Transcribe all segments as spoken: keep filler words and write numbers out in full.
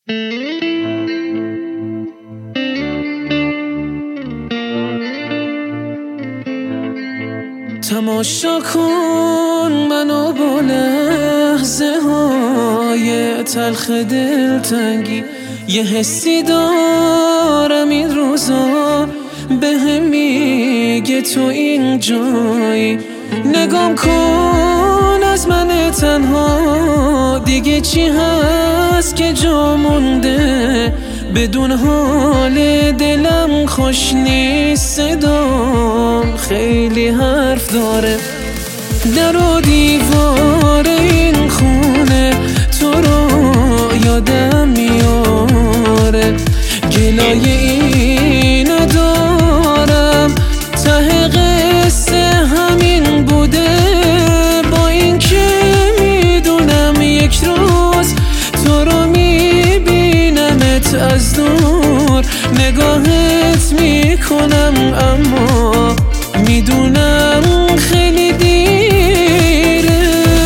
تماشا کن منو با لحظه های تلخ دلتنگی، یه حسی دارم این روزا بهم میگه تو اینجایی. نگام کن از من تنها، دیگه چی هست که جا مونده؟ بدون حال دلم خوش نیست، صدام خیلی حرف داره. در و دیوار این خونه تو رو یادم میاره، گلای این دارم ته قصه همین بوده. با این که میدونم یک روز تو رو میبینمت از دور، نگاهت میکنم اما میدونم خیلی دیره.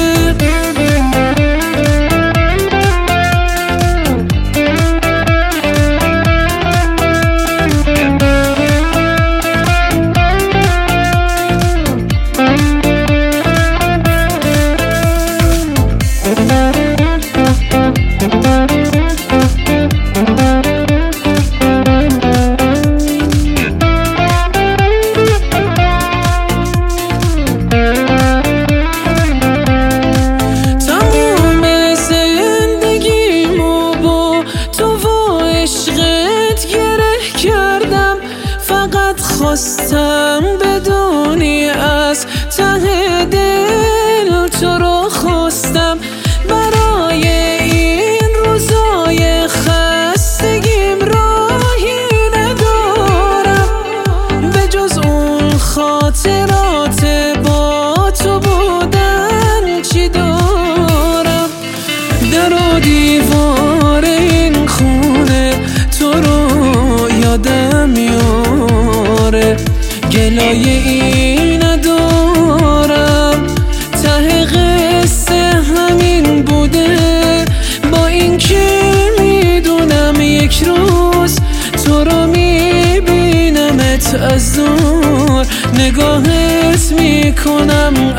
خواستم بدونی از ته دل تو رو خواستم، برای این روزای خستگیم راهی ندارم به جز اون خاطرات با تو بودن. چی دارم در و دیوار این خونه تو رو یادم میاره، گلای این دارم ته قصه همین بوده. با این که میدونم یک روز تو رو میبینمت از دور، نگاهت میکنم